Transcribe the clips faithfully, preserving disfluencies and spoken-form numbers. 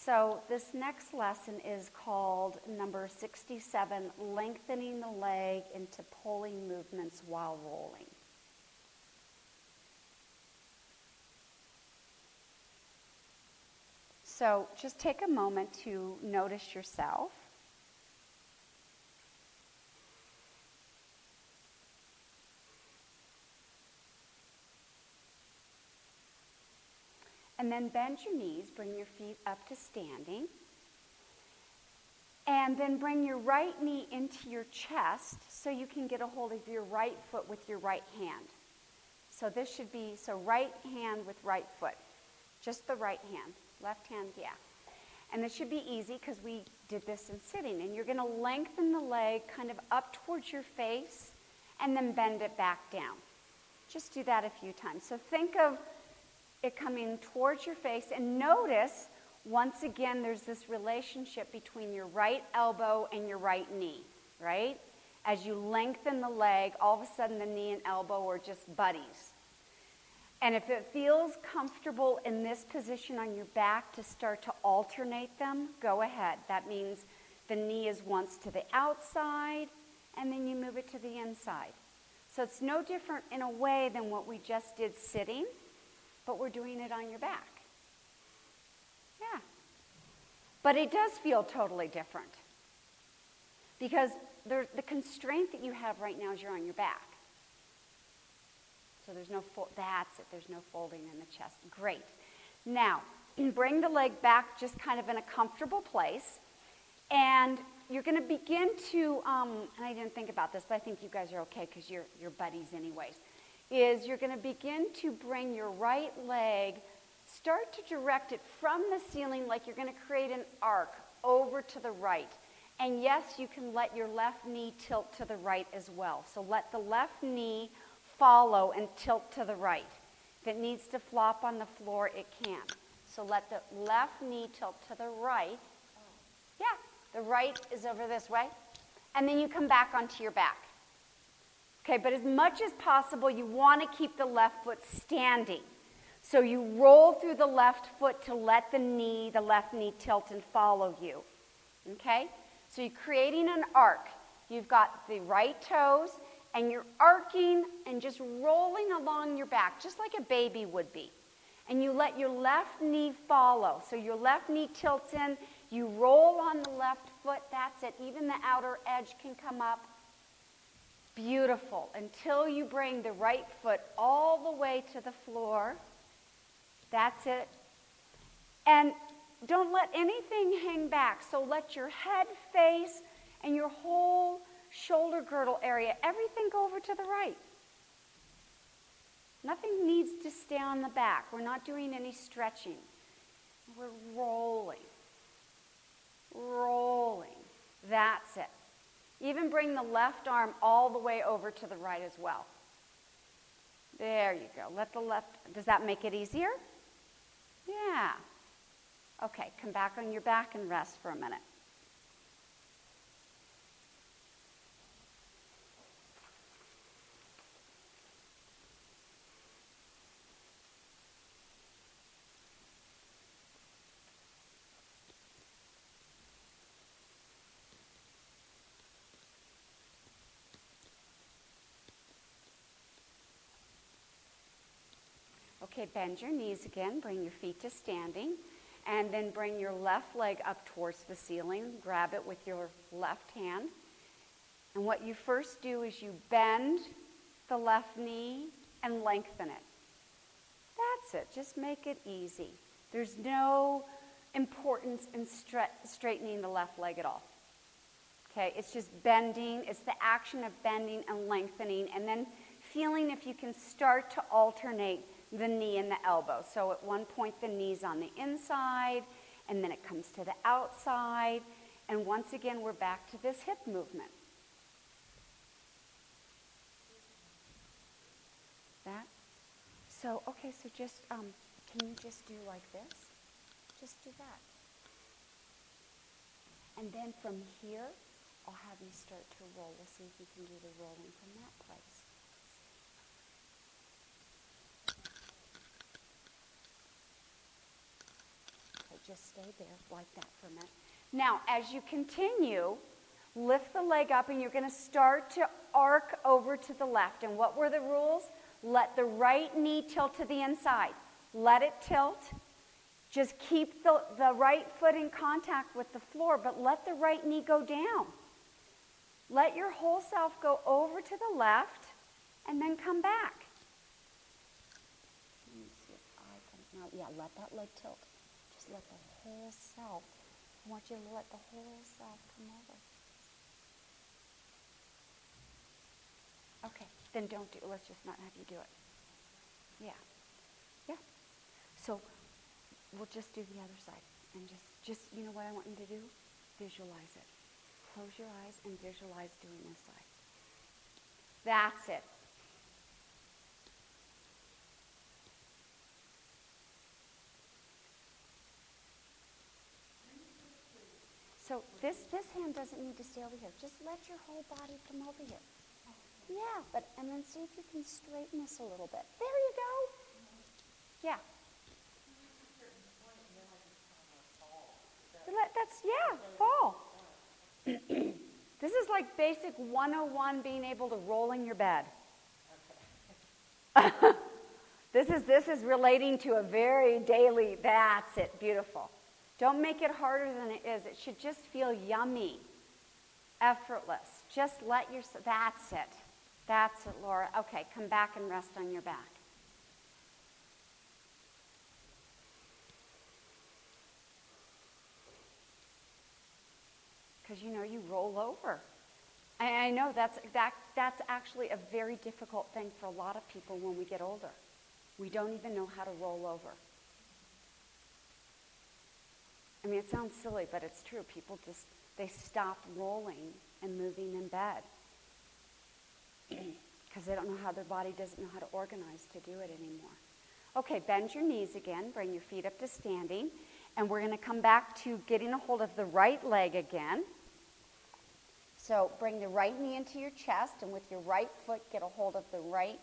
So this next lesson is called number sixty-seven, lengthening the leg into pulling movements while rolling. So just take a moment to notice yourself. And then bend your knees, bring your feet up to standing. And then bring your right knee into your chest so you can get a hold of your right foot with your right hand. So this should be, so right hand with right foot. Just the right hand. Left hand, yeah. And this should be easy because we did this in sitting. And you're going to lengthen the leg kind of up towards your face and then bend it back down. Just do that a few times. So think of it coming towards your face, and notice once again there's this relationship between your right elbow and your right knee, right? As you lengthen the leg, all of a sudden the knee and elbow are just buddies. And if it feels comfortable in this position on your back to start to alternate them, go ahead. That means the knee is once to the outside and then you move it to the inside. So it's no different in a way than what we just did sitting, but we're doing it on your back. Yeah. But it does feel totally different because there, the constraint that you have right now is you're on your back. So there's no, fo- that's it, there's no folding in the chest. Great. Now, bring the leg back just kind of in a comfortable place, and you're going to begin to, um, and I didn't think about this, but I think you guys are okay because you're, you're buddies anyways, is you're going to begin to bring your right leg, start to direct it from the ceiling like you're going to create an arc over to the right. And yes, you can let your left knee tilt to the right as well. So let the left knee follow and tilt to the right. If it needs to flop on the floor, it can. So let the left knee tilt to the right. Yeah, the right is over this way. And then you come back onto your back. Okay, but as much as possible, you want to keep the left foot standing. So you roll through the left foot to let the knee, the left knee tilt and follow you. Okay? So you're creating an arc. You've got the right toes, and you're arcing and just rolling along your back, just like a baby would be. And you let your left knee follow. So your left knee tilts in, you roll on the left foot, that's it. Even the outer edge can come up. Beautiful, until you bring the right foot all the way to the floor. That's it. And don't let anything hang back. So let your head face and your whole shoulder girdle area, everything go over to the right. Nothing needs to stay on the back. We're not doing any stretching. We're rolling. Rolling. That's it. Even bring the left arm all the way over to the right as well. There you go. Let the left, does that make it easier? Yeah. Okay, come back on your back and rest for a minute. Okay, bend your knees again, bring your feet to standing, and then bring your left leg up towards the ceiling. Grab it with your left hand. And what you first do is you bend the left knee and lengthen it. That's it. Just make it easy. There's no importance in stra- straightening the left leg at all. Okay, it's just bending. It's the action of bending and lengthening, and then feeling if you can start to alternate the knee and the elbow. So at one point the knee's on the inside, and then it comes to the outside, and once again we're back to this hip movement. That? So, okay, so just, um, can you just do like this? Just do that. And then from here, I'll have you start to roll. We'll see if you can do the rolling from that place. just stay there like that for a minute. Now, as you continue, lift the leg up, and you're going to start to arc over to the left. And what were the rules? Let the right knee tilt to the inside. Let it tilt. Just keep the, the right foot in contact with the floor, but let the right knee go down. Let your whole self go over to the left, and then come back. Let me see if I can, now, yeah, let that leg tilt. Just let the whole self, I want you to let the whole self come over. Okay, then don't do it. Let's just not have you do it. Yeah. Yeah. So we'll just do the other side. And just, just, you know what I want you to do? Visualize it. Close your eyes and visualize doing this side. That's it. So this, this hand doesn't need to stay over here. Just let your whole body come over here. Yeah, but and then see if you can straighten this a little bit. There you go. Yeah. Let, that's, yeah, fall. This is like basic one oh one, being able to roll in your bed. This is, this is relating to a very daily, that's it, beautiful. Don't make it harder than it is. It should just feel yummy, effortless. Just let your, that's it. That's it, Laura. Okay, come back and rest on your back. Because, you know, you roll over. And I know that's, that, that's actually a very difficult thing for a lot of people when we get older. We don't even know how to roll over. I mean, it sounds silly, but it's true. People just, they stop rolling and moving in bed because they don't know how, their body doesn't know how to organize to do it anymore. Okay, bend your knees again. Bring your feet up to standing. And we're going to come back to getting a hold of the right leg again. So bring the right knee into your chest, and with your right foot, get a hold of the right,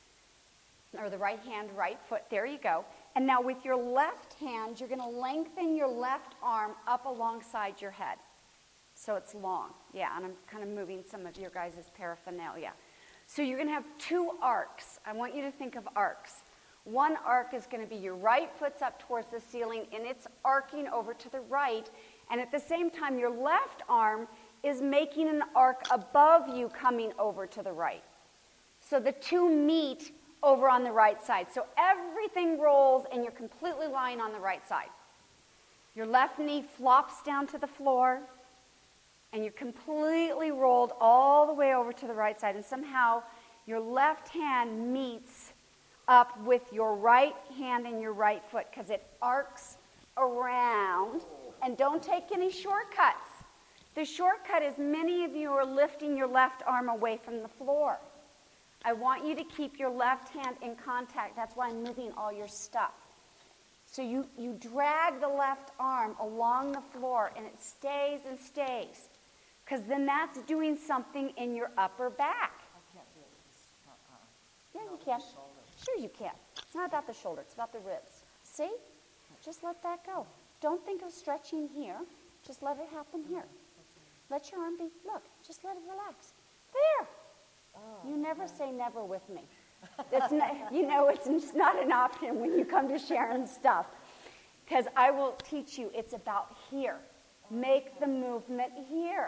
or the right hand, right foot. There you go. And now with your left hand, you're going to lengthen your left arm up alongside your head. So it's long. Yeah, and I'm kind of moving some of your guys' paraphernalia. So you're going to have two arcs. I want you to think of arcs. One arc is going to be your right foot's up towards the ceiling, and it's arcing over to the right. And at the same time, your left arm is making an arc above you coming over to the right. So the two meet over on the right side. So everything rolls, and you're completely lying on the right side. Your left knee flops down to the floor, and you're completely rolled all the way over to the right side. And somehow your left hand meets up with your right hand and your right foot, because it arcs around. And don't take any shortcuts. The shortcut is many of you are lifting your left arm away from the floor. I want you to keep your left hand in contact. That's why I'm moving all your stuff. So you, you drag the left arm along the floor, and it stays and stays, because then that's doing something in your upper back. I can't do it. Uh-uh. Yeah, you can. Sure you can. It's not about the shoulder. It's about the ribs. See? Just let that go. Don't think of stretching here. Just let it happen here. Let your arm be, look, just let it relax. There. Oh, you never okay. say never with me. It's not, you know, it's just not an option when you come to Sharon's stuff. Because I will teach you, it's about here. Make the movement here.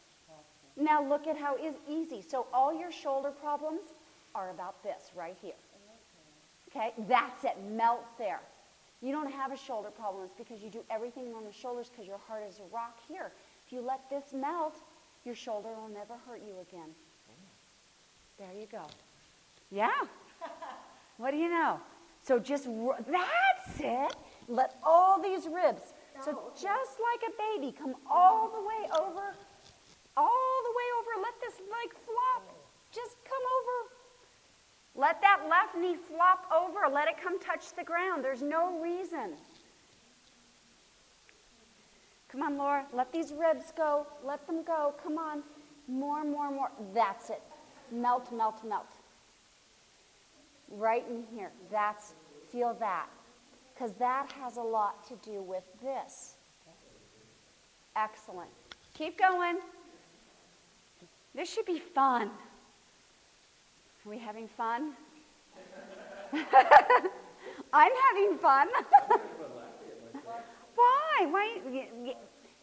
Now look at how it's easy. So all your shoulder problems are about this right here. Okay, that's it. Melt there. You don't have a shoulder problem. It's because you do everything on the shoulders because your heart is a rock here. If you let this melt, your shoulder will never hurt you again. There you go. Yeah. What do you know? So just, that's it. Let all these ribs, so just like a baby, come all the way over, all the way over. Let this leg flop. Just come over. Let that left knee flop over. Let it come touch the ground. There's no reason. Come on, Laura. Let these ribs go. Let them go. Come on. More, more, more. That's it. Melt, melt, melt. Right in here. That's, feel that. because that has a lot to do with this. Excellent. Keep going. This should be fun. Are we having fun? I'm having fun. Why? Why? You, you,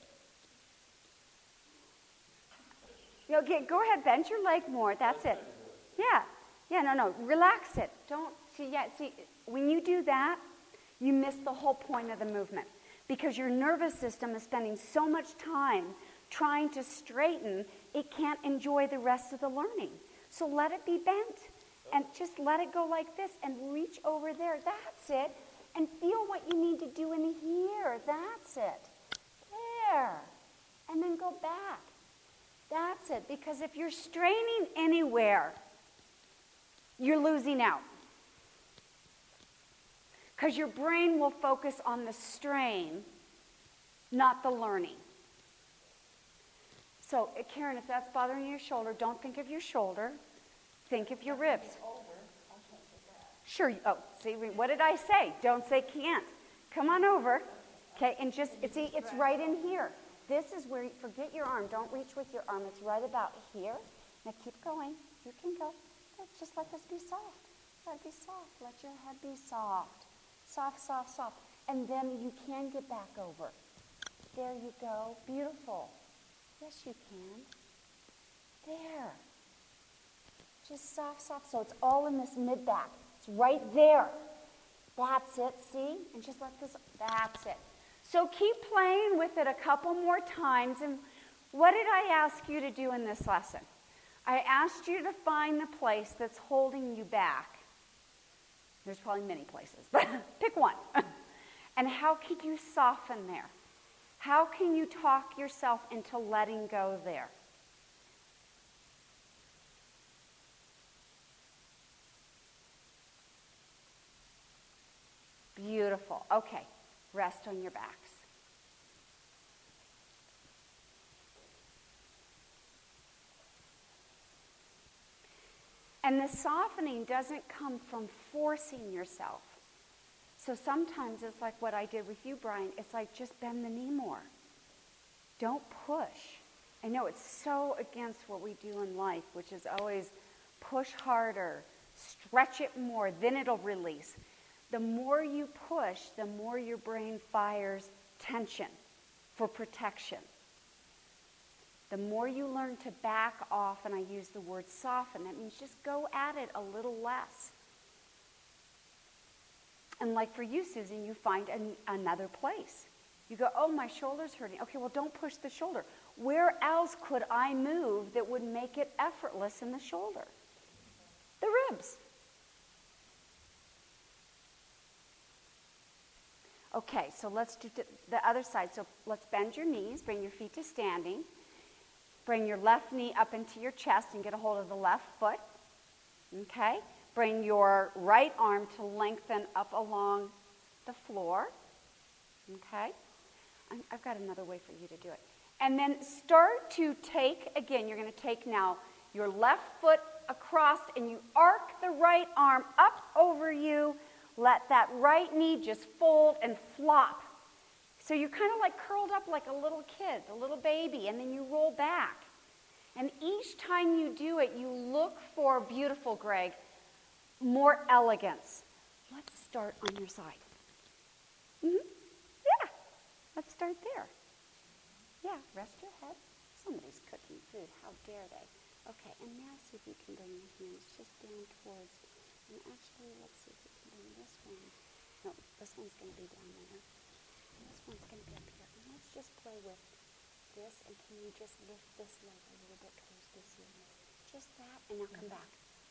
you know, get, go ahead, bend your leg more. That's it. Yeah. Yeah, no, no. Relax it. Don't, see, yeah, see, when you do that, you miss the whole point of the movement because your nervous system is spending so much time trying to straighten, it can't enjoy the rest of the learning. So let it be bent and just let it go like this and reach over there. That's it. And feel what you need to do in here. That's it. There. And then go back. That's it. Because if you're straining anywhere, you're losing out. Because your brain will focus on the strain, not the learning. So, Karen, if that's bothering your shoulder, don't think of your shoulder. Think of your ribs. Sure. Oh, see, what did I say? Don't say can't. Come on over. Okay, and just, see, it's right in here. This is where, you, forget your arm. Don't reach with your arm. It's right about here. Now keep going. You can go. Just let this be soft. Let it be soft. Let your head be soft. Soft, soft, soft. And then you can get back over. There you go. Beautiful. Yes, you can. There. Just soft, soft. So it's all in this mid-back. It's right there. That's it, see? And just let this, that's it. So keep playing with it a couple more times. And what did I ask you to do in this lesson? I asked you to find the place that's holding you back. There's probably many places, but pick one. And how can you soften there? How can you talk yourself into letting go there? Beautiful. Okay, rest on your backs. And the softening doesn't come from forcing yourself. So sometimes it's like what I did with you, Brian. It's like just bend the knee more. Don't push. I know it's so against what we do in life, which is always push harder, stretch it more, then it'll release. The more you push, the more your brain fires tension for protection. The more you learn to back off, and I use the word soften, that means just go at it a little less. And like for you, Susan, you find an, another place. You go, oh, my shoulder's hurting. Okay, well, don't push the shoulder. Where else could I move that would make it effortless in the shoulder? The ribs. Okay, so let's do the other side. So let's bend your knees, bring your feet to standing. Bring your left knee up into your chest and get a hold of the left foot. Okay? Bring your right arm to lengthen up along the floor. Okay? I'm, I've got another way for you to do it. And then start to take, again, you're going to take now your left foot across and you arc the right arm up over you. Let that right knee just fold and flop. So you're kind of like curled up like a little kid, a little baby, and then you roll back. And each time you do it, you look for, beautiful, Greg, more elegance. Let's start on your side. Mm-hmm. Yeah, let's start there. Yeah, rest your head. Somebody's cooking food. How dare they? Okay, and now see if you can bring your hands just down towards, and actually, let's see if we can bring this one. No, this one's going to be down there. This one's going to be up here. And let's just play with this, and can you just lift this leg a little bit towards this leg? Just that, and now come back.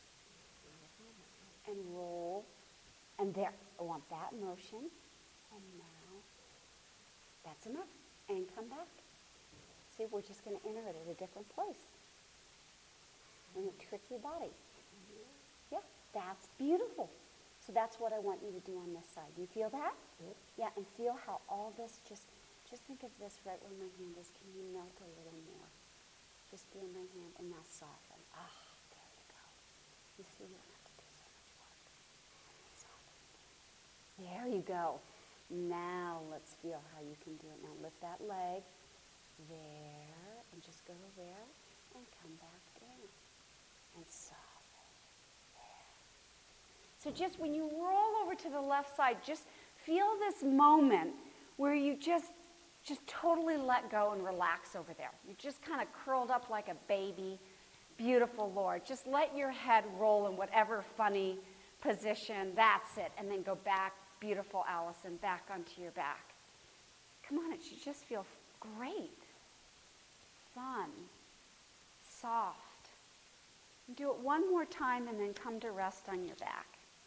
And roll. And there. I want that motion. And now, that's enough. And come back. See, we're just going to enter it at a different place. And you trick your body. Yeah, that's beautiful. So that's what I want you to do on this side. Do you feel that? Yep. Yeah, and feel how all this just, just think of this right where my hand is. Can you melt a little more? Just feel my hand and now soften. Ah, there you go. You see, you don't have to do so much work. Soften. There you go. Now let's feel how you can do it. Now lift that leg there and just go there and come back down and soften there. So just when you roll over to the left side, just feel this moment where you just just totally let go and relax over there. You're just kind of curled up like a baby. Beautiful, Lord. Just let your head roll in whatever funny position. That's it. And then go back. Beautiful, Allison. Back onto your back. Come on, it should just feel great. Fun. Soft. And do it one more time and then come to rest on your back.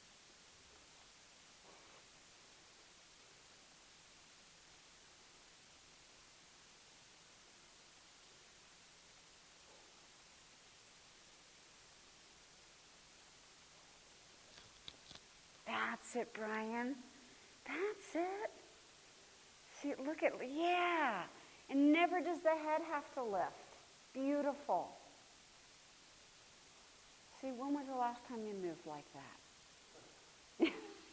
That's it, Brian. That's it. See, look at, yeah. And never does the head have to lift. Beautiful. See, when was the last time you moved like that?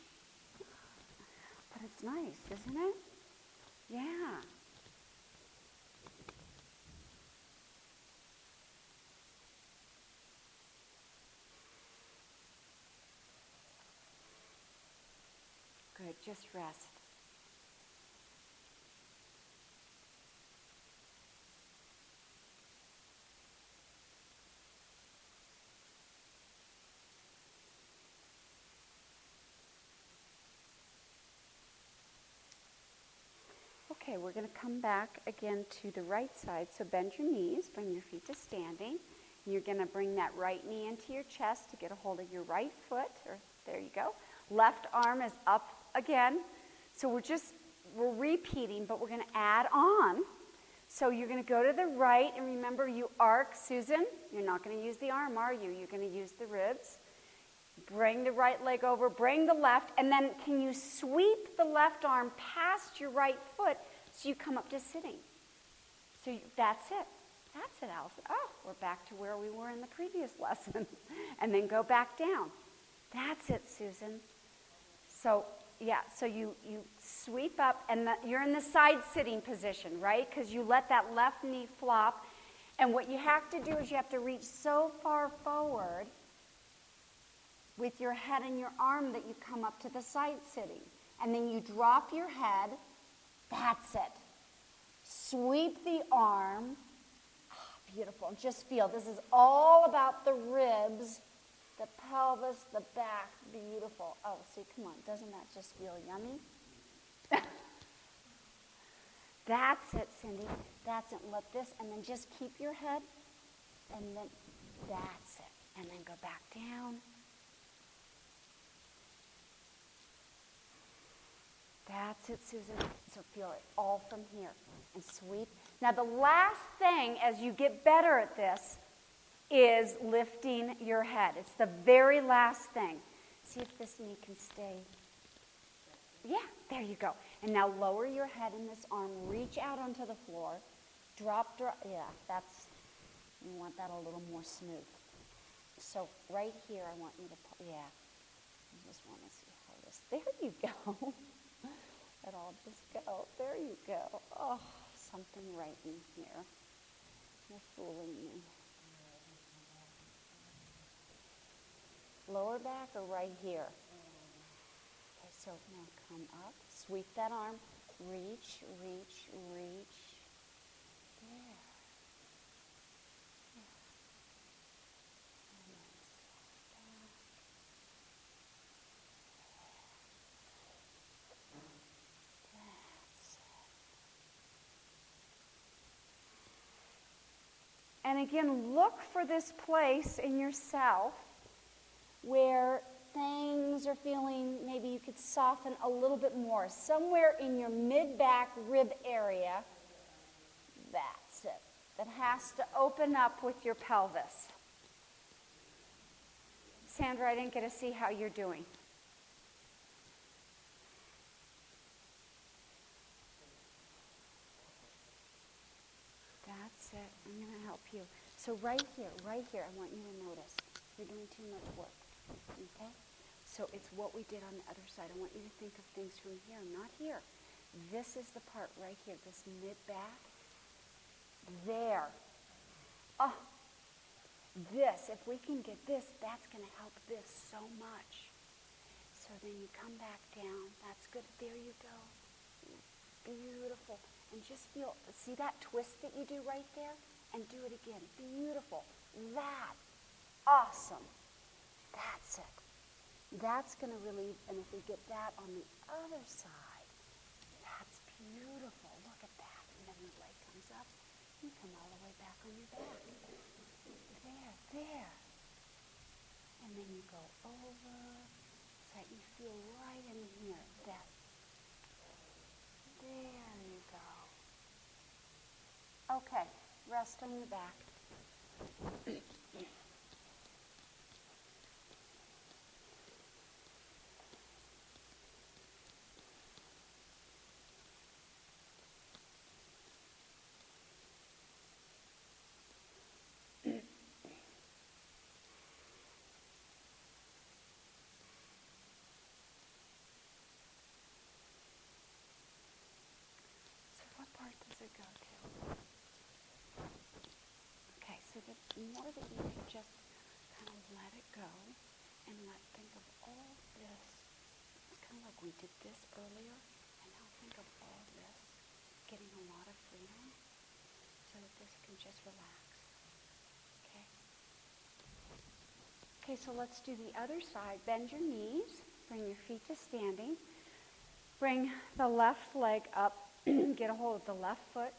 But it's nice, isn't it? Yeah. Good, just rest. Okay, we're going to come back again to the right side. So bend your knees, bring your feet to standing. And you're going to bring that right knee into your chest to get a hold of your right foot. Or there you go. Left arm is up again. So we're just, we're repeating, but we're going to add on. So you're going to go to the right, and remember you arc, Susan. You're not going to use the arm, are you? You're going to use the ribs. Bring the right leg over, bring the left, and then can you sweep the left arm past your right foot so you come up to sitting? So you, that's it. That's it, Allison. Oh, we're back to where we were in the previous lesson. And then go back down. That's it, Susan. So, yeah, so you, you sweep up, and the, you're in the side sitting position, right? Because you let that left knee flop. And what you have to do is you have to reach so far forward with your head and your arm that you come up to the side sitting. And then you drop your head. That's it. Sweep the arm. Oh, beautiful. Just feel. This is all about the ribs, the pelvis, the back. Beautiful. Oh, see, come on. Doesn't that just feel yummy? That's it, Cindy. That's it. Let this, and then just keep your head. And then, that's it. And then go back down. That's it, Susan. So feel it all from here. And sweep. Now the last thing, as you get better at this, is lifting your head. It's the very last thing. See if this knee can stay. Yeah, there you go. And now lower your head in this arm. Reach out onto the floor. Drop, drop. Yeah, that's, you want that a little more smooth. So right here, I want you to, yeah. I just want to see how this, there you go. Let all just go. There you go. Oh, something right in here. You're fooling me. Lower back or right here? Okay, so now come up. Sweep that arm. Reach, reach, reach. There. There. And then slide back. That's it. And again, look for this place in yourself where things are feeling, maybe you could soften a little bit more. Somewhere in your mid-back rib area, that's it. That has to open up with your pelvis. Sandra, I didn't get to see how you're doing. That's it. I'm going to help you. So right here, right here, I want you to notice. You're doing too much work. Okay? So it's what we did on the other side. I want you to think of things from here, not here. This is the part right here, this mid-back. There. Oh, this, if we can get this, that's going to help this so much. So then you come back down. That's good. There you go. Beautiful. And just feel, see that twist that you do right there? And do it again. Beautiful. That. Awesome. That's it. That's going to relieve, and if we get that on the other side, that's beautiful. Look at that. And then the leg comes up. You come all the way back on your back. There, there. And then you go over. So that you feel right in here. That. There you go. Okay, rest on your back. Does it go to? Okay, so the more that you can just kind of let it go and let think of all this. It's kind of like we did this earlier, and now think of all this, getting a lot of freedom so that this can just relax. Okay? Okay, so let's do the other side. Bend your knees, bring your feet to standing, bring the left leg up. Get a hold of the left foot.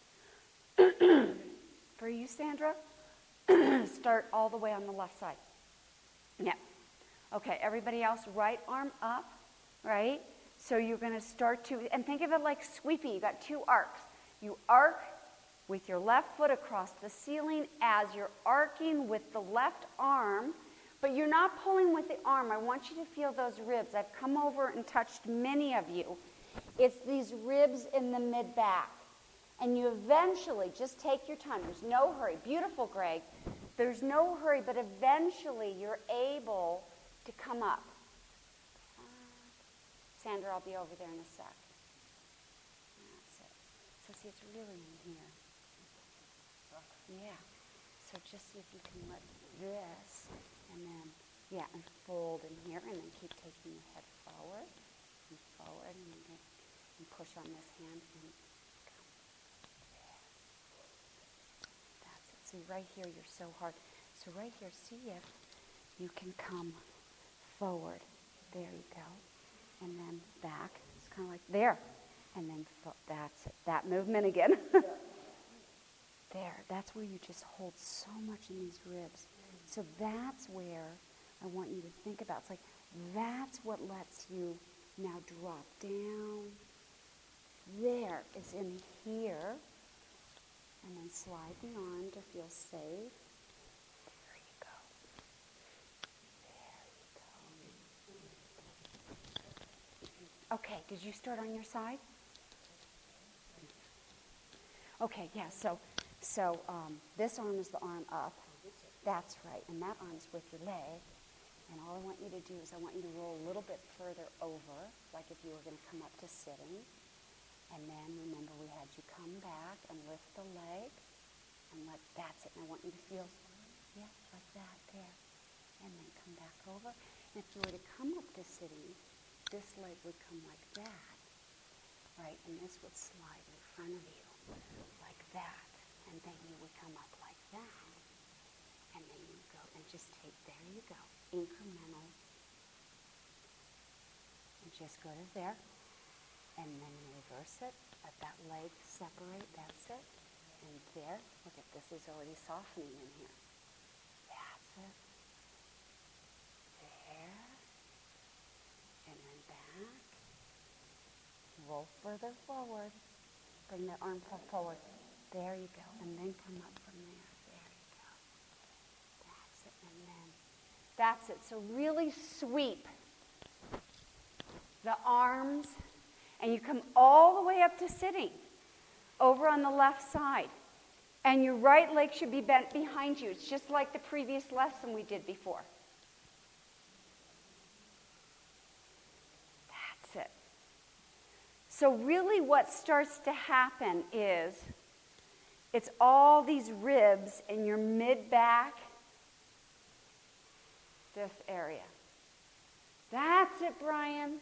For you, Sandra, start all the way on the left side. Yeah. Okay, everybody else, right arm up, right? So you're going to start to, and think of it like sweeping. You got two arcs. You arc with your left foot across the ceiling as you're arcing with the left arm, but you're not pulling with the arm. I want you to feel those ribs. I've come over and touched many of you. It's these ribs in the mid-back. And you eventually, just take your time. There's no hurry. Beautiful, Greg. There's no hurry, but eventually you're able to come up. Uh, Sandra, I'll be over there in a sec. That's it. So see, it's really in here. Yeah. So just see if you can let this, and then, yeah, and fold in here, and then keep taking your head forward. And forward, and, then, and push on this hand, and come there. That's it. See, right here, you're so hard. So right here, see if you can come forward. There you go. And then back. It's kind of like there. And then fo- that's it. That movement again. There. That's where you just hold so much in these ribs. So that's where I want you to think about. It's like that's what lets you now drop down. There is in here. And then slide the arm to feel safe. There you go. There you go. Okay, did you start on your side? Okay, yeah, so so um, this arm is the arm up. That's right, and that arm's with your leg. And all I want you to do is I want you to roll a little bit further over, like if you were going to come up to sitting. And then remember we had you come back and lift the leg. And let, that's it. And I want you to feel, yeah, like that there. And then come back over. And if you were to come up to sitting, this leg would come like that. Right? And this would slide in front of you like that. And then you would come up like that. And then you go and just take, there you go, incremental. And just go to there. And then reverse it. Let that leg separate, that's it. And there, look at this is already softening in here. That's it. There. And then back. Roll further forward. Bring the arm forward. There you go. And then come up from there. There you go. That's it. And then, that's it. So really sweep the arms. And you come all the way up to sitting over on the left side. And your right leg should be bent behind you. It's just like the previous lesson we did before. So really what starts to happen is it's all these ribs in your mid-back, this area. That's it, Brian.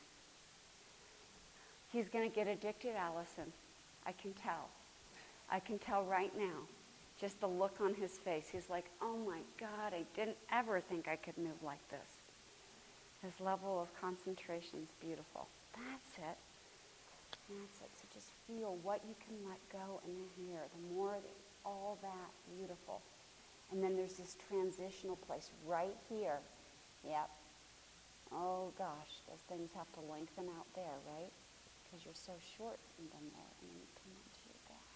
He's going to get addicted, Allison. I can tell. I can tell right now. Just the look on his face. He's like, oh my God, I didn't ever think I could move like this. His level of concentration is beautiful. That's it. That's it. So just feel what you can let go in here. The more, all that, beautiful. And then there's this transitional place right here. Yep. Oh gosh, those things have to lengthen out there, right? Because you're so short in them there. And then you come onto your back.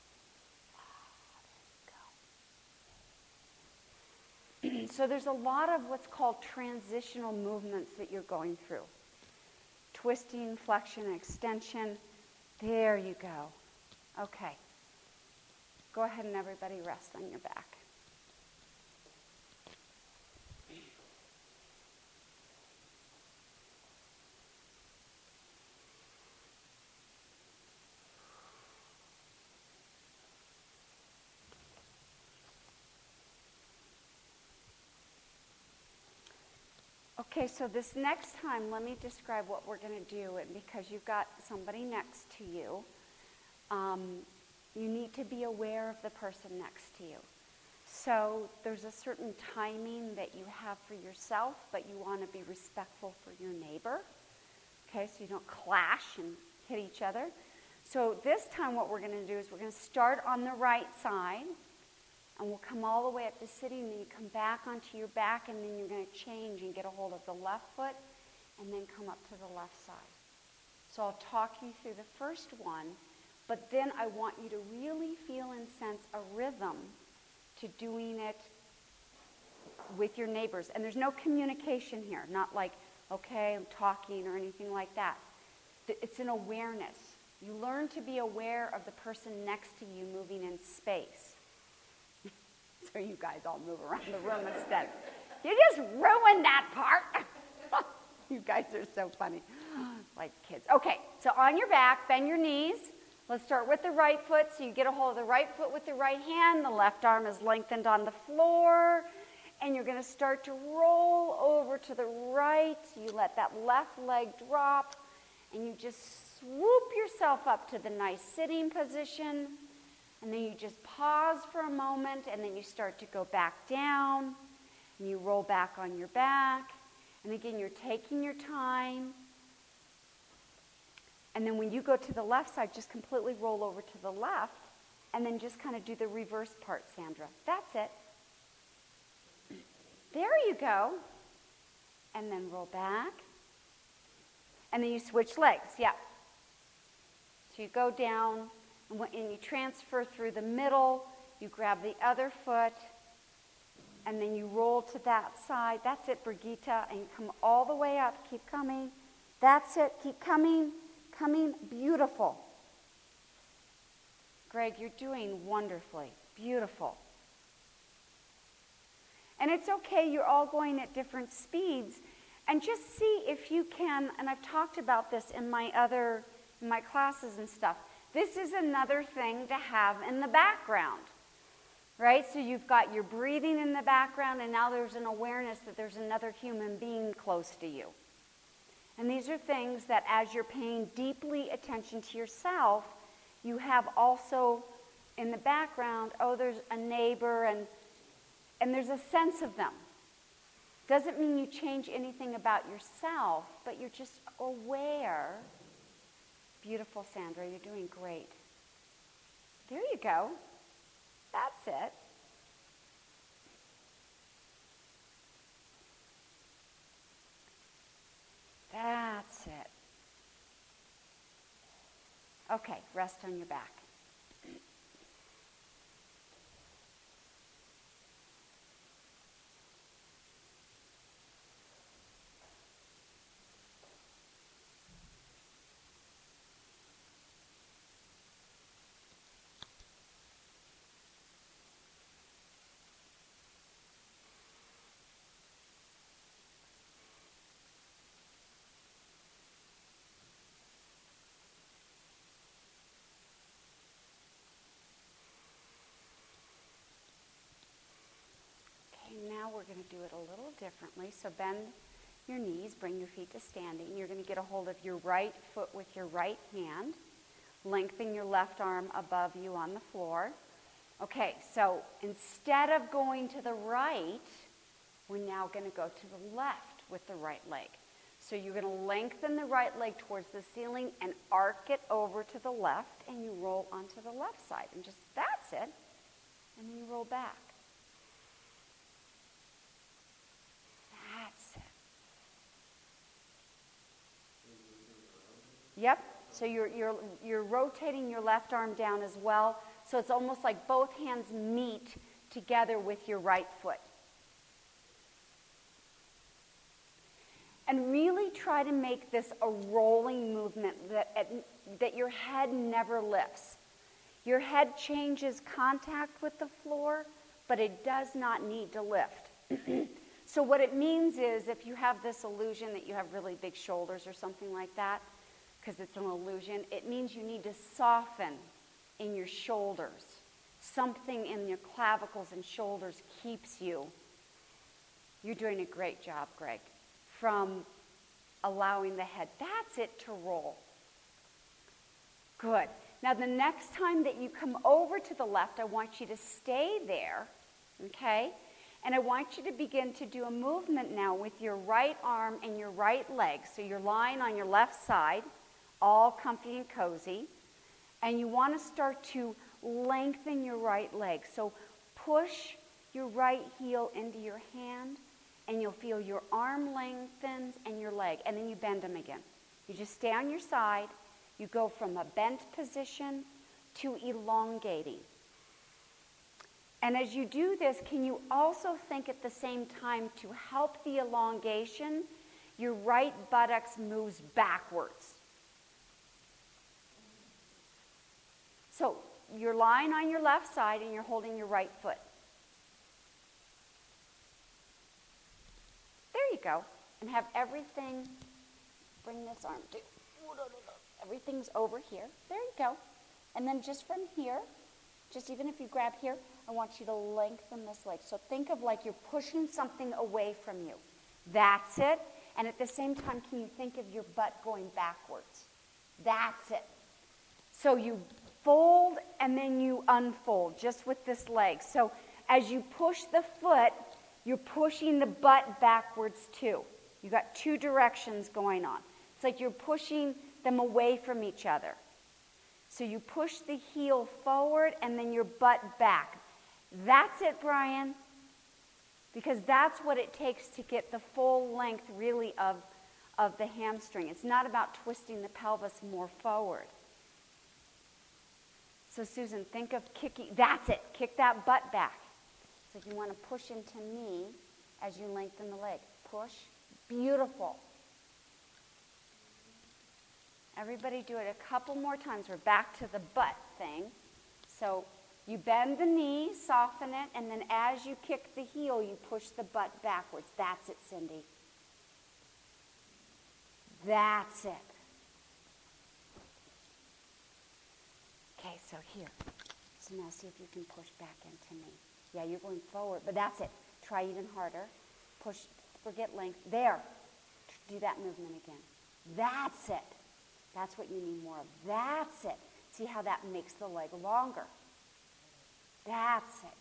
Ah, there you go. So there's a lot of what's called transitional movements that you're going through. Twisting, flexion, extension. There you go. Okay. Go ahead and everybody rest on your back. Okay, so this next time, let me describe what we're going to do. And because you've got somebody next to you, um, you need to be aware of the person next to you. So there's a certain timing that you have for yourself, but you want to be respectful for your neighbor. Okay, so you don't clash and hit each other. So this time what we're going to do is we're going to start on the right side, and we'll come all the way up to sitting, and then you come back onto your back, and then you're going to change and get a hold of the left foot, and then come up to the left side. So I'll talk you through the first one, but then I want you to really feel and sense a rhythm to doing it with your neighbors. And there's no communication here, not like, okay, I'm talking or anything like that. It's an awareness. You learn to be aware of the person next to you moving in space. So you guys all move around the room instead. You just ruined that part. You guys are so funny. Like kids. Okay, so on your back, bend your knees. Let's start with the right foot. So you get a hold of the right foot with the right hand. The left arm is lengthened on the floor. And you're going to start to roll over to the right. You let that left leg drop. And you just swoop yourself up to the nice sitting position. And then you just pause for a moment, and then you start to go back down, and you roll back on your back. And again, you're taking your time. And then when you go to the left side, just completely roll over to the left, and then just kind of do the reverse part, Sandra. That's it. There you go. And then roll back. And then you switch legs, yeah. So you go down, and you transfer through the middle, you grab the other foot, and then you roll to that side. That's it, Brigitte, and you come all the way up. Keep coming. That's it. Keep coming, coming. Beautiful. Greg, you're doing wonderfully. Beautiful. And it's okay, you're all going at different speeds, and just see if you can, and I've talked about this in my other, in my classes and stuff. This is another thing to have in the background, right? So you've got your breathing in the background, and now there's an awareness that there's another human being close to you. And these are things that as you're paying deeply attention to yourself, you have also in the background, oh, there's a neighbor, and, and there's a sense of them. Doesn't mean you change anything about yourself, but you're just aware. Beautiful, Sandra. You're doing great. There you go. That's it. That's it. Okay, rest on your back. do it a little differently. So bend your knees, bring your feet to standing. You're going to get a hold of your right foot with your right hand. Lengthen your left arm above you on the floor. Okay, so instead of going to the right, we're now going to go to the left with the right leg. So you're going to lengthen the right leg towards the ceiling and arc it over to the left, and you roll onto the left side. And just, that's it. And then you roll back. That's it. Yep. So you're, you're, you're rotating your left arm down as well. So it's almost like both hands meet together with your right foot. And really try to make this a rolling movement that, that your head never lifts. Your head changes contact with the floor, but it does not need to lift. So what it means is if you have this illusion that you have really big shoulders or something like that, because it's an illusion, it means you need to soften in your shoulders. Something in your clavicles and shoulders keeps you. You're doing a great job, Greg, from allowing the head. That's it to roll. Good. Now the next time that you come over to the left, I want you to stay there, okay? And I want you to begin to do a movement now with your right arm and your right leg. So you're lying on your left side, all comfy and cozy. And you want to start to lengthen your right leg. So push your right heel into your hand, and you'll feel your arm lengthens and your leg. And then you bend them again. You just stay on your side. You go from a bent position to elongating. And as you do this, can you also think at the same time to help the elongation, your right buttocks moves backwards. So you're lying on your left side and you're holding your right foot. There you go. And have everything, bring this arm to, everything's over here. There you go. And then just from here, just even if you grab here, I want you to lengthen this leg. So think of like you're pushing something away from you. That's it. And at the same time, can you think of your butt going backwards? That's it. So you fold and then you unfold just with this leg. So as you push the foot, you're pushing the butt backwards too. You got two directions going on. It's like you're pushing them away from each other. So you push the heel forward and then your butt back. That's it, Brian. Because that's what it takes to get the full length really of, of the hamstring. It's not about twisting the pelvis more forward. So Susan, think of kicking. That's it. Kick that butt back. So if you want to push into knee as you lengthen the leg. Push. Beautiful. Everybody do it a couple more times. We're back to the butt thing. So you bend the knee, soften it, and then as you kick the heel, you push the butt backwards. That's it, Cindy. That's it. Okay, so here. So now see if you can push back into knee. Yeah, you're going forward, but that's it. Try even harder. Push, forget length. There. Do that movement again. That's it. That's what you need more of. That's it. See how that makes the leg longer. That's it.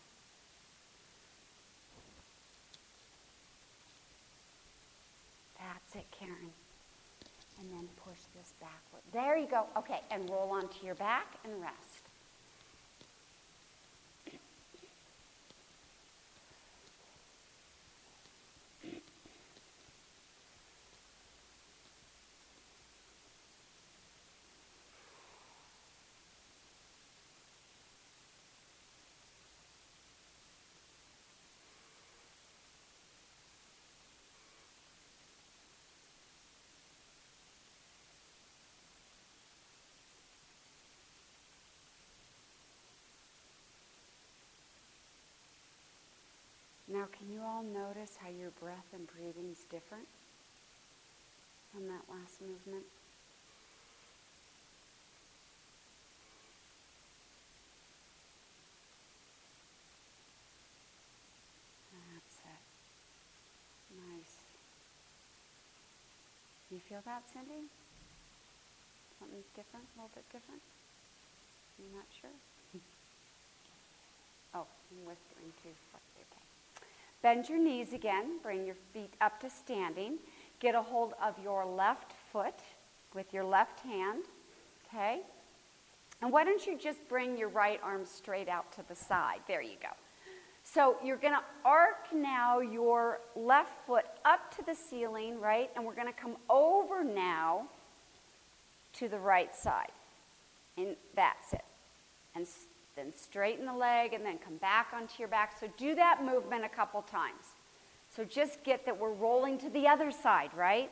That's it, Karen. And then push this backward. There you go. Okay, and roll onto your back and rest. Now, can you all notice how your breath and breathing is different from that last movement? That's it. feel that, Cindy? Something different, a little bit different? You're not sure? Oh, I'm whispering too. Okay. Bend your knees again. Bring your feet up to standing. Get a hold of your left foot with your left hand. Okay? And why don't you just bring your right arm straight out to the side? There you go. So you're going to arc now your left foot up to the ceiling, right? And we're going to come over now to the right side. And that's it. And then straighten the leg and then come back onto your back. So do that movement a couple times. So just get that we're rolling to the other side, right?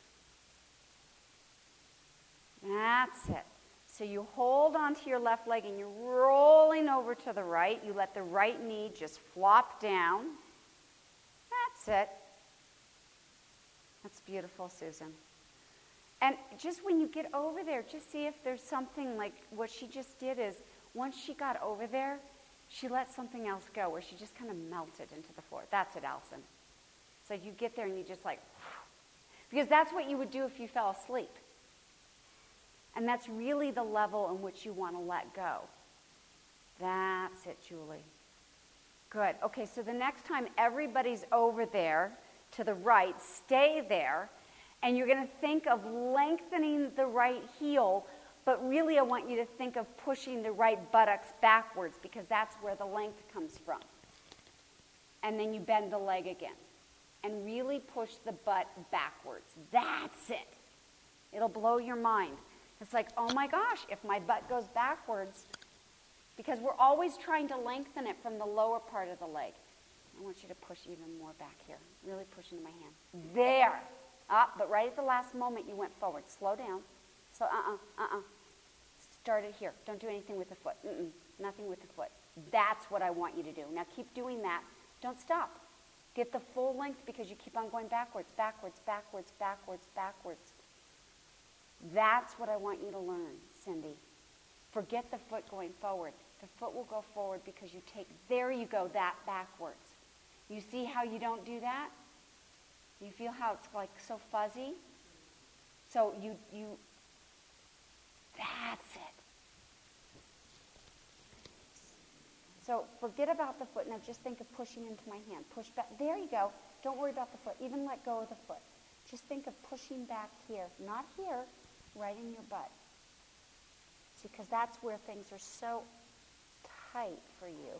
That's it. So you hold onto your left leg and you're rolling over to the right. You let the right knee just flop down. That's it. That's beautiful, Susan. And just when you get over there, just see if there's something like what she just did is once she got over there, she let something else go where she just kind of melted into the floor. That's it, Allison. So you get there and you just like, because that's what you would do if you fell asleep. And that's really the level in which you want to let go. That's it, Julie. Good. Okay, so the next time everybody's over there to the right, stay there. And you're going to think of lengthening the right heel, but really I want you to think of pushing the right buttocks backwards because that's where the length comes from. And then you bend the leg again. And really push the butt backwards. That's it. It'll blow your mind. It's like, oh my gosh, if my butt goes backwards, because we're always trying to lengthen it from the lower part of the leg. I want you to push even more back here. Really push into my hand. There. Up, but right at the last moment you went forward. Slow down. So uh-uh, uh-uh. Start it here. Don't do anything with the foot. Mm-mm. Nothing with the foot. That's what I want you to do. Now keep doing that. Don't stop. Get the full length because you keep on going backwards, backwards, backwards, backwards, backwards. That's what I want you to learn, Cindy. Forget the foot going forward. The foot will go forward because you take, there you go, that backwards. You see how you don't do that? You feel how it's like so fuzzy? So you, you, that's it. So forget about the foot. Now just think of pushing into my hand. Push back. There you go. Don't worry about the foot. Even let go of the foot. Just think of pushing back here. Not here, right in your butt. See, because that's where things are so tight for you.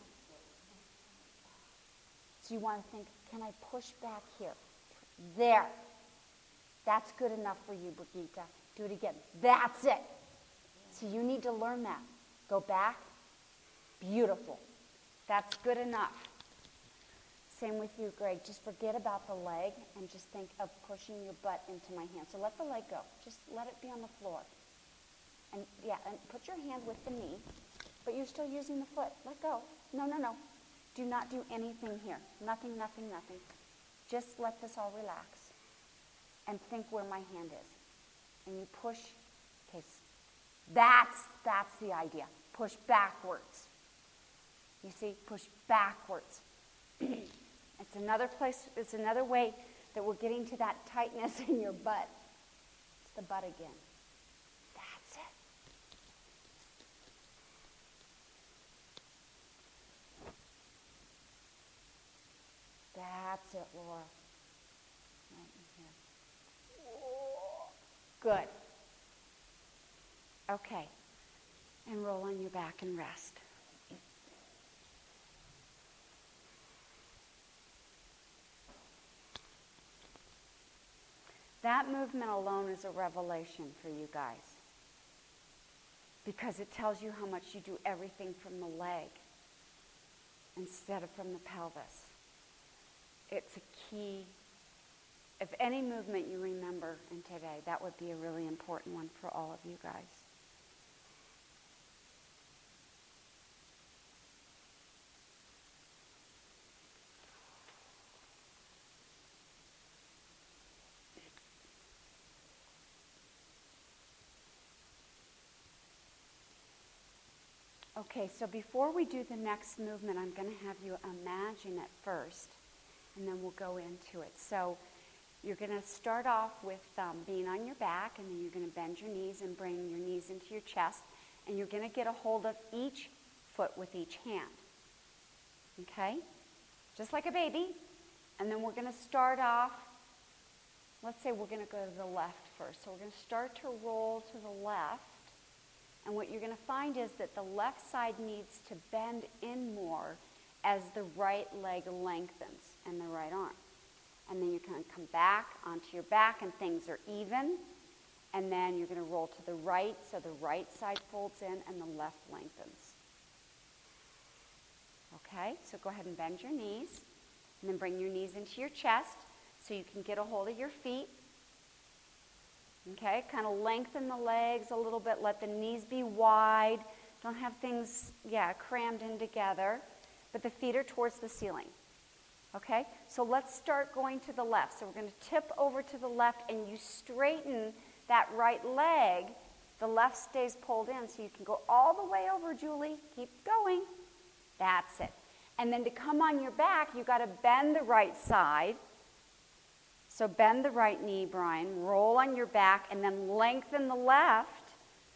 So you want to think, can I push back here? There. That's good enough for you, Brigitte. Do it again. That's it. So you need to learn that. Go back. Beautiful. That's good enough. Same with you, Greg. Just forget about the leg and just think of pushing your butt into my hand. So let the leg go. Just let it be on the floor. And yeah, and put your hand with the knee, but you're still using the foot. Let go. No, no, no. Do not do anything here. Nothing, nothing, nothing. Just let this all relax and think where my hand is. And you push. Okay, that's, that's the idea. Push backwards. You see, push backwards. It's another place, it's another way that we're getting to that tightness in your butt. It's the butt again. That's it. That's it, Laura. Right in here. Good. Okay. And roll on your back and rest. That movement alone is a revelation for you guys because it tells you how much you do everything from the leg instead of from the pelvis. It's a key. If any movement you remember in today, that would be a really important one for all of you guys. Okay, so before we do the next movement, I'm going to have you imagine it first, and then we'll go into it. So You're going to start off with um, being on your back, and then you're going to bend your knees and bring your knees into your chest, and you're going to get a hold of each foot with each hand. Okay? Just like a baby. And then we're going to start off, let's say we're going to go to the left first. So we're going to start to roll to the left. And what you're going to find is that the left side needs to bend in more as the right leg lengthens and the right arm. And then you're going to come back onto your back and things are even. And then you're going to roll to the right so the right side folds in and the left lengthens. Okay, so go ahead and bend your knees. And then bring your knees into your chest so you can get a hold of your feet. Okay, kind of lengthen the legs a little bit. Let the knees be wide. Don't have things, yeah, crammed in together. But the feet are towards the ceiling. Okay, so let's start going to the left. So we're going to tip over to the left and you straighten that right leg. The left stays pulled in so you can go all the way over, Julie. Keep going. That's it. And then to come on your back, you've got to bend the right side. So bend the right knee, Brian. Roll on your back and then lengthen the left.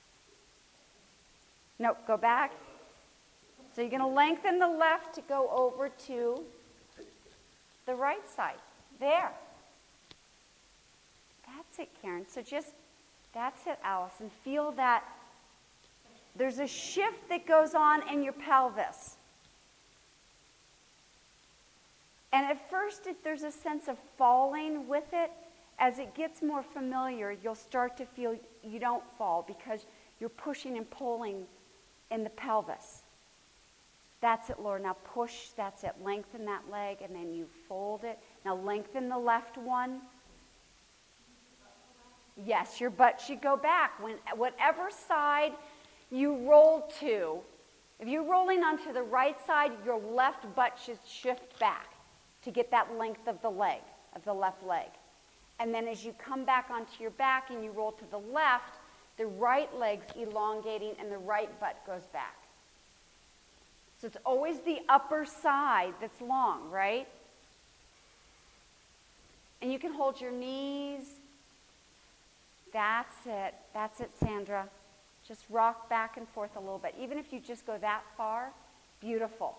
No, go back. So you're going to lengthen the left to go over to the right side. There. That's it, Karen. So just, that's it, Allison. Feel that there's a shift that goes on in your pelvis. And at first, if there's a sense of falling with it, as it gets more familiar, you'll start to feel you don't fall because you're pushing and pulling in the pelvis. That's it, Laura. Now push, that's it. Lengthen that leg, and then you fold it. Now lengthen the left one. Yes, your butt should go back. When, whatever side you roll to, if you're rolling onto the right side, your left butt should shift back to get that length of the leg, of the left leg. And then as you come back onto your back and you roll to the left, the right leg's elongating and the right butt goes back. So it's always the upper side that's long, right? And you can hold your knees. That's it. That's it, Sandra. Just rock back and forth a little bit. Even if you just go that far, beautiful.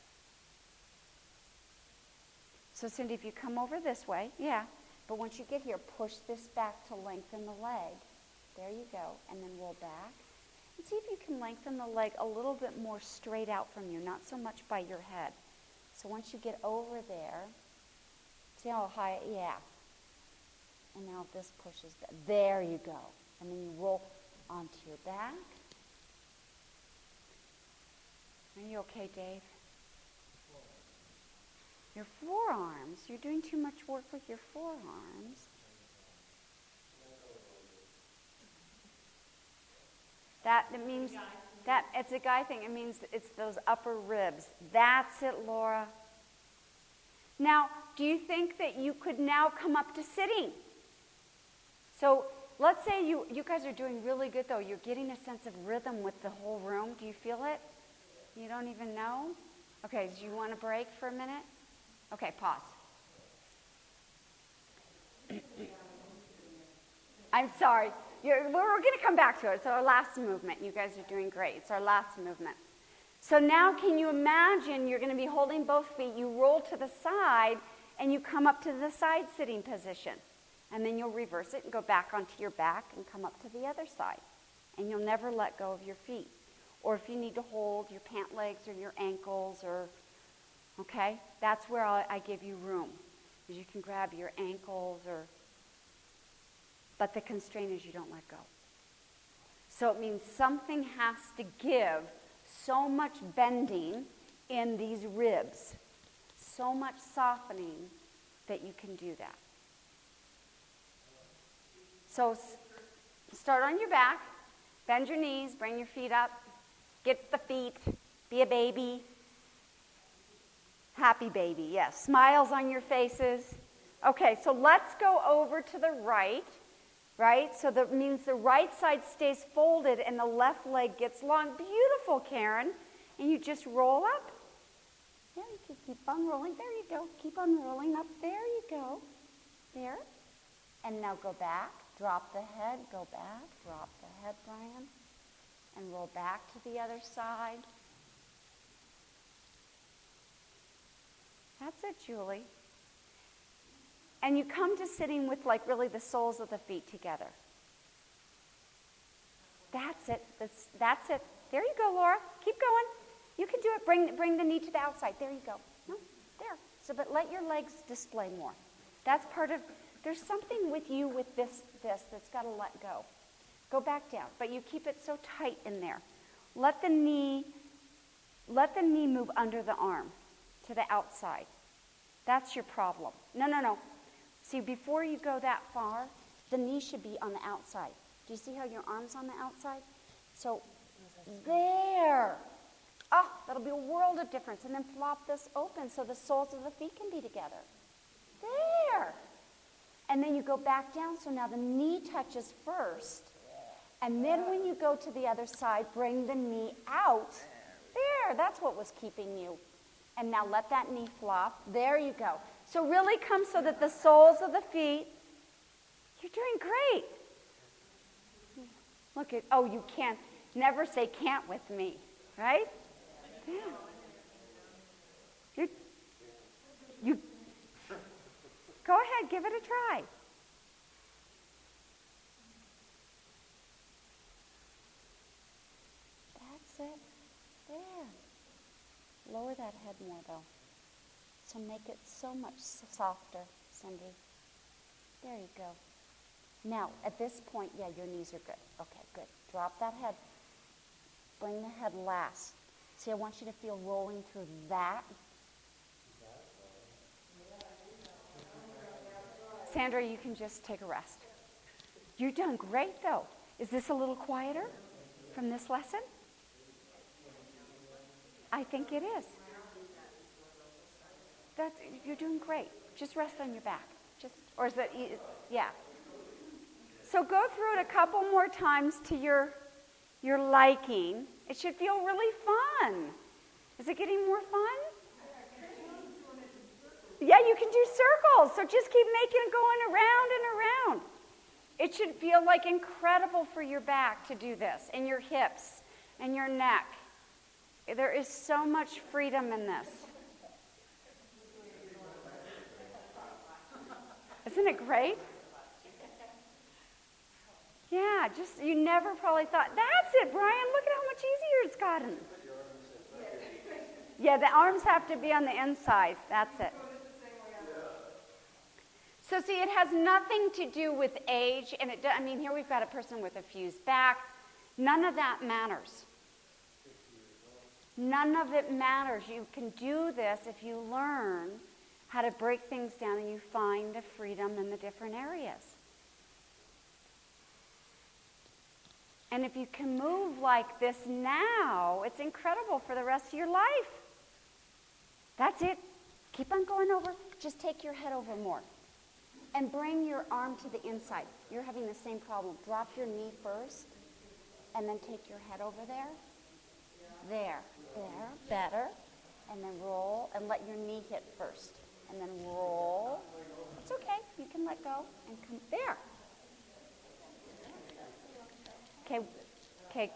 So Cindy, if you come over this way, yeah, but once you get here, push this back to lengthen the leg. There you go, and then roll back. And see if you can lengthen the leg a little bit more straight out from you, not so much by your head. So once you get over there, see how high, yeah. And now this pushes, back. There you go. And then you roll onto your back. Are you okay, Dave? Your forearms. You're doing too much work with your forearms. That, that means that it's a guy thing. It means it's those upper ribs. That's it, Laura. Now, do you think that you could now come up to sitting? So let's say you, you guys are doing really good, though. You're getting a sense of rhythm with the whole room. Do you feel it? You don't even know? Okay, do you want to break for a minute? Okay, pause. I'm sorry. You're, we're going to come back to it. It's our last movement. You guys are doing great. It's our last movement. So now can you imagine you're going to be holding both feet. You roll to the side, and you come up to the side sitting position. And then you'll reverse it and go back onto your back and come up to the other side. And you'll never let go of your feet. Or if you need to hold your pant legs or your ankles or... Okay, that's where I'll, I give you room. Because you can grab your ankles or, but the constraint is you don't let go. So it means something has to give so much bending in these ribs, so much softening that you can do that. So start on your back, bend your knees, bring your feet up, get the feet, be a baby. Happy baby, yes. Smiles on your faces. Okay, so let's go over to the right, right? So that means the right side stays folded and the left leg gets long. Beautiful, Karen. And you just roll up. Yeah, you can keep on rolling. There you go. Keep on rolling up. There you go. There. And now go back. Drop the head. Go back. Drop the head, Brian. And roll back to the other side. That's it, Julie. And you come to sitting with like really the soles of the feet together. That's it. That's, that's it. There you go, Laura. Keep going. You can do it. Bring, bring the knee to the outside. There you go. No, there. So, but let your legs display more. That's part of, there's something with you with this, this that's got to let go. Go back down, but you keep it so tight in there. Let the knee, let the knee move under the arm to the outside. That's your problem. No, no, no. See, before you go that far, the knee should be on the outside. Do you see how your arm's on the outside? So, there. Oh, that'll be a world of difference. And then flop this open so the soles of the feet can be together. There. And then you go back down, so now the knee touches first. And then when you go to the other side, bring the knee out. There, that's what was keeping you. And now let that knee flop. There you go. So really come so that the soles of the feet, you're doing great. Look at, oh, you can't, never say can't with me, right? Yeah. You, you, go ahead, give it a try. That's it. There. Lower that head more, though. So make it so much softer, Cindy. There you go. Now, at this point, yeah, your knees are good. Okay, good. Drop that head. Bring the head last. See, I want you to feel rolling through that. Sandra, you can just take a rest. You've done great, though. Is this a little quieter from this lesson? I think it is. That's, you're doing great. Just rest on your back. Just, or is it, yeah. So go through it a couple more times to your, your liking. It should feel really fun. Is it getting more fun? Yeah, you can do circles. So just keep making it going around and around. It should feel like incredible for your back to do this, and your hips, and your neck. There is so much freedom in this. Isn't it great? Yeah, just, you never probably thought, that's it, Brian, look at how much easier it's gotten. Yeah, the arms have to be on the inside. That's it. So see, it has nothing to do with age, and it, I mean, here we've got a person with a fused back. None of that matters. None of it matters. You can do this if you learn how to break things down and you find the freedom in the different areas. And if you can move like this now, it's incredible for the rest of your life. That's it. Keep on going over. Just take your head over more. And bring your arm to the inside. You're having the same problem. Drop your knee first, and then take your head over there. There. There. Better. And then roll, and let your knee hit first. And then roll. It's okay. You can let go and come there. Okay. Okay.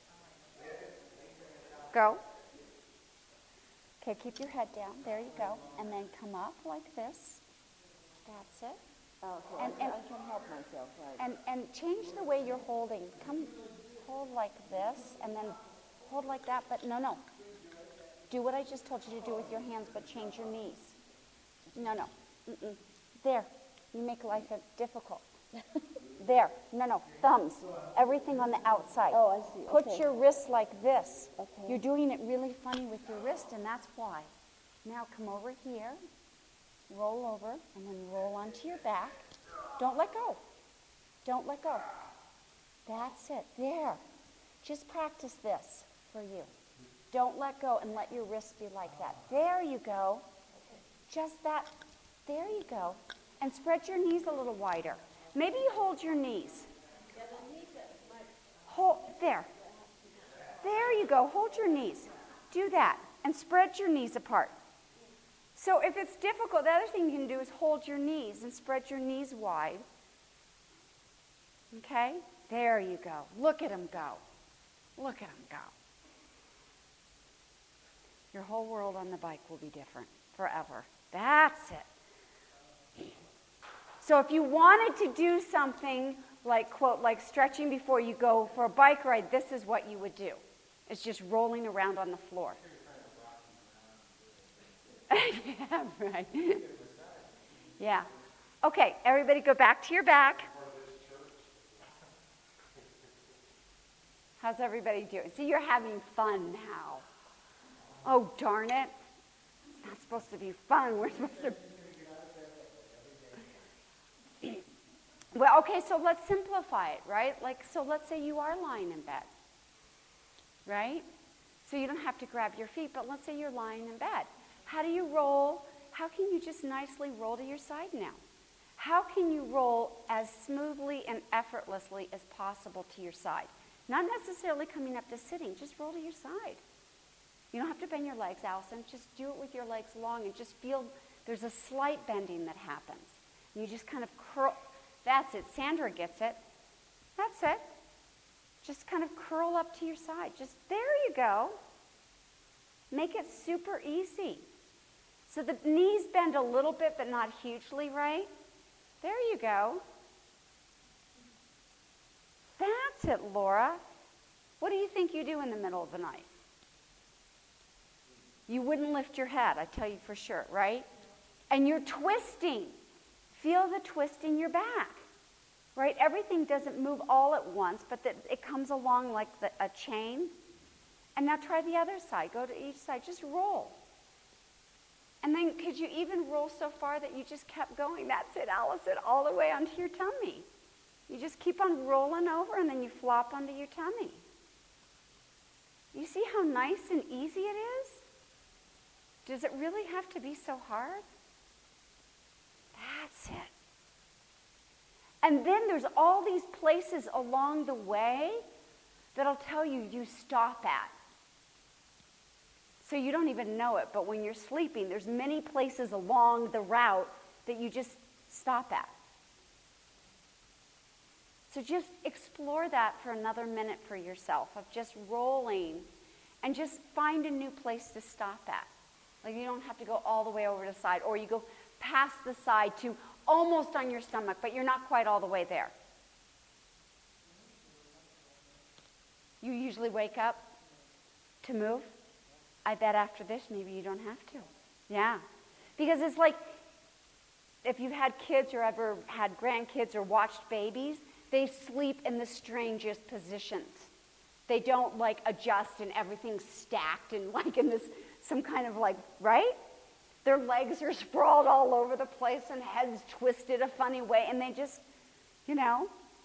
Go. Okay, keep your head down. There you go. And then come up like this. That's it. Okay, And- I, and- I can help myself, right? And and change the way you're holding. Come hold like this, and then hold like that, but no, no. Do what I just told you to do with your hands, but change your knees. No, no. Mm-mm. There. You make life difficult. There. No, no. Thumbs. Everything on the outside. Oh, I see. Put Okay. your wrists like this. Okay. You're doing it really funny with your wrist, and that's why. Now come over here. Roll over, and then roll onto your back. Don't let go. Don't let go. That's it. There. Just practice this for you. Don't let go and let your wrists be like that. There you go. Just that. There you go. And spread your knees a little wider. Maybe you hold your knees. Hold, there. There you go. Hold your knees. Do that. And spread your knees apart. So if it's difficult, the other thing you can do is hold your knees and spread your knees wide. Okay? There you go. Look at him go. Look at him go. Your whole world on the bike will be different forever. That's it. So if you wanted to do something like, quote, like stretching before you go for a bike ride, this is what you would do. It's just rolling around on the floor. Yeah, right. Yeah. Okay, everybody go back to your back. How's everybody doing? See, you're having fun now. Oh, darn it. It's not supposed to be fun. We're supposed to... Well, okay, so let's simplify it, right? Like, so let's say you are lying in bed, right? So you don't have to grab your feet, but let's say you're lying in bed. How do you roll? How can you just nicely roll to your side now? How can you roll as smoothly and effortlessly as possible to your side? Not necessarily coming up to sitting, just roll to your side. You don't have to bend your legs, Allison. Just do it with your legs long and just feel there's a slight bending that happens. And you just kind of curl. That's it. Sandra gets it. That's it. Just kind of curl up to your side. Just there you go. Make it super easy. So the knees bend a little bit, but not hugely, right? There you go. That's it, Laura. What do you think you do in the middle of the night? You wouldn't lift your head, I tell you for sure, right? And you're twisting. Feel the twist in your back, right? Everything doesn't move all at once, but that it comes along like the, a chain. And now try the other side. Go to each side. Just roll. And then could you even roll so far that you just kept going? That's it, Allison, all the way onto your tummy. You just keep on rolling over, and then you flop onto your tummy. You see how nice and easy it is? Does it really have to be so hard? That's it. And then there's all these places along the way that'll tell you you stop at. So you don't even know it, but when you're sleeping, there's many places along the route that you just stop at. So just explore that for another minute for yourself, of just rolling, and just find a new place to stop at. Like you don't have to go all the way over to the side, or you go past the side to almost on your stomach, but you're not quite all the way there. You usually wake up to move? I bet after this, maybe you don't have to. Yeah. Because it's like, if you've had kids or ever had grandkids or watched babies, they sleep in the strangest positions. They don't like adjust and everything's stacked and like in this, some kind of like, right? Their legs are sprawled all over the place and heads twisted a funny way, and they just, you know.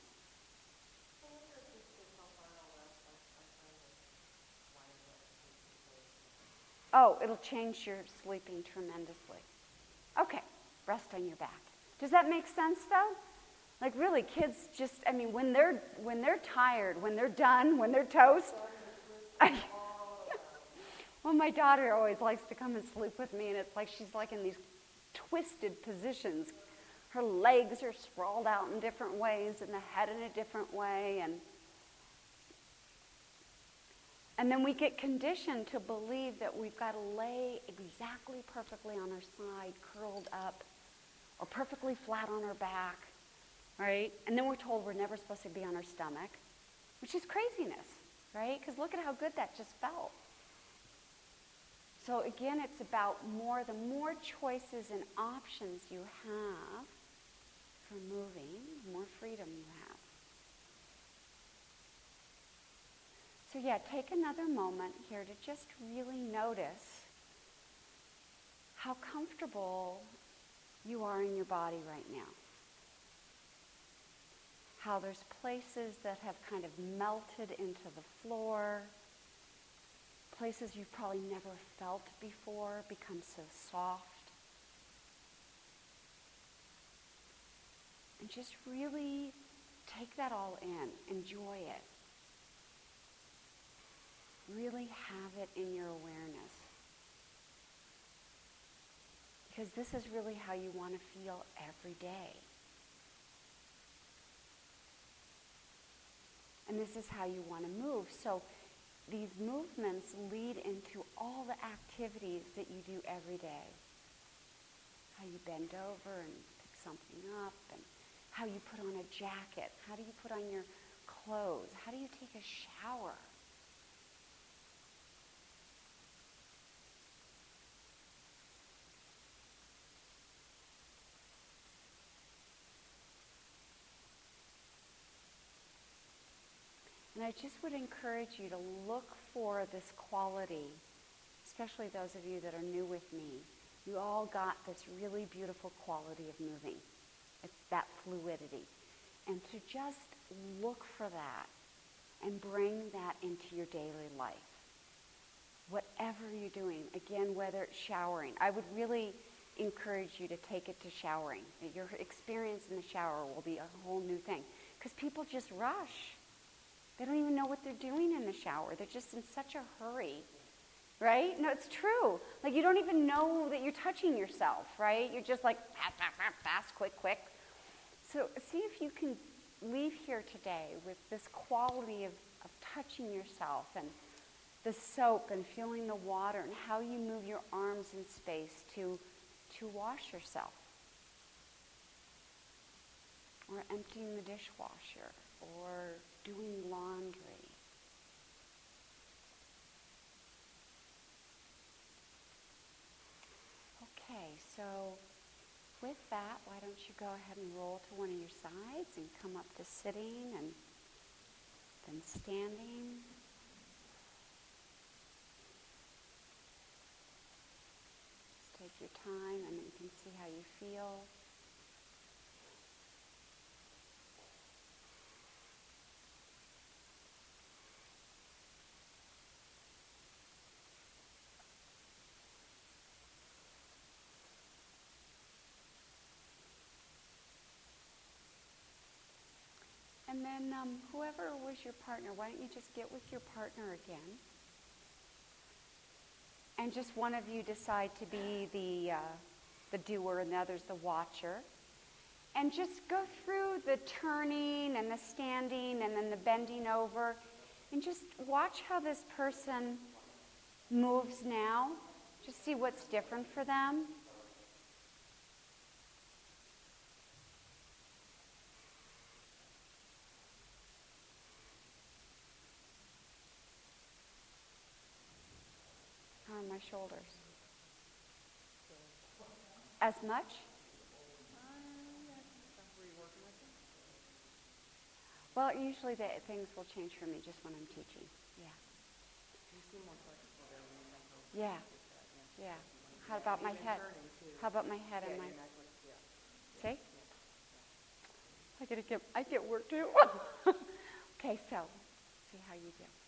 Oh, it'll change your sleeping tremendously. Okay, rest on your back. Does that make sense, though? Like, really, kids just, I mean, when they're when they're tired, when they're done, when they're toast. I, well, my daughter always likes to come and sleep with me, and it's like she's like in these twisted positions. Her legs are sprawled out in different ways, and the head in a different way, and And then we get conditioned to believe that we've got to lay exactly perfectly on our side, curled up, or perfectly flat on our back, right? And then we're told we're never supposed to be on our stomach, which is craziness, right? Because look at how good that just felt. So again, it's about more, the more choices and options you have for moving, the more freedom you have. So yeah, take another moment here to just really notice how comfortable you are in your body right now. How there's places that have kind of melted into the floor, places you've probably never felt before become so soft. And just really take that all in, enjoy it. Really have it in your awareness. because this is really how you want to feel every day. And this is how you want to move. So these movements lead into all the activities that you do every day. How you bend over and pick something up, and how you put on a jacket. How do you put on your clothes? How do you take a shower? And I just would encourage you to look for this quality, especially those of you that are new with me. You all got this really beautiful quality of moving. It's that fluidity. And to just look for that and bring that into your daily life. Whatever you're doing, again, whether it's showering. I would really encourage you to take it to showering. Your experience in the shower will be a whole new thing. Because people just rush. They don't even know what they're doing in the shower. They're just in such a hurry, right? No, it's true. Like, you don't even know that you're touching yourself, right? You're just like, fast, fast, fast, fast, quick, quick. So see if you can leave here today with this quality of, of touching yourself and the soap and feeling the water and how you move your arms in space to, to wash yourself. Or emptying the dishwasher, or doing laundry. Okay, so with that, why don't you go ahead and roll to one of your sides and come up to sitting and then standing. Just take your time and then you can see how you feel. And then um, whoever was your partner, why don't you just get with your partner again? And just one of you decide to be the, uh, the doer and the other's the watcher. And just go through the turning and the standing and then the bending over. And just watch how this person moves now. Just see what's different for them. On my shoulders. As much? Well, usually the things will change for me just when I'm teaching. Yeah. Yeah. Yeah. How about my head? How about my head and my... See? I gotta get, I get work too. Okay, so see how you do.